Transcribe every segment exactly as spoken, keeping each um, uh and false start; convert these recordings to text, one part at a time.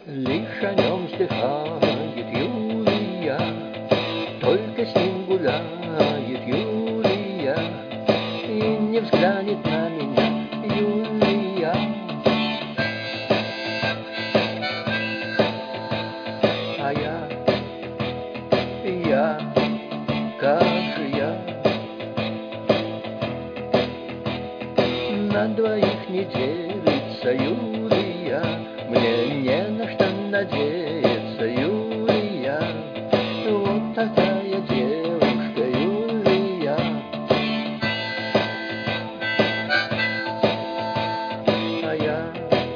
Лишь о нем вздыхает Юлия, только с ним гуляет Юлия, и не взглянет на меня Юлия. А я, я, как же я на двоих не делится Юлия, мне не на что надеяться, Юлия, вот такая девушка Юлия. А я,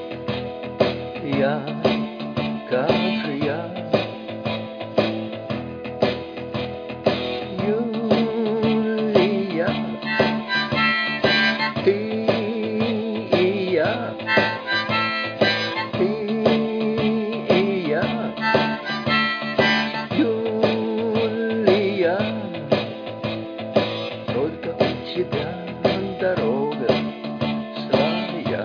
я, как же я, Юлия, ты и я, ты и я, Юлия, только у тебя дорога своя.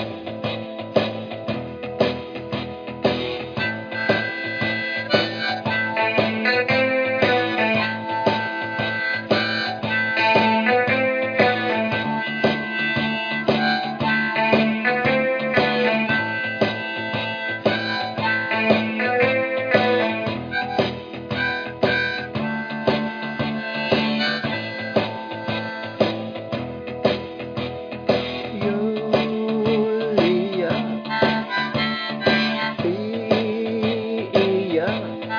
Юлия, ты и я,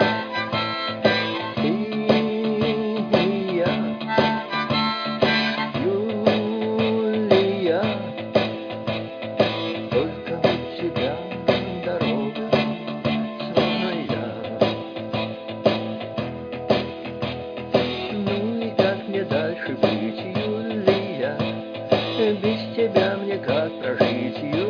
ты и я, Юлия, только у тебя дорога своя. Ну и как мне дальше быть, Юлия? Без тебя мне как прожить, Юлия?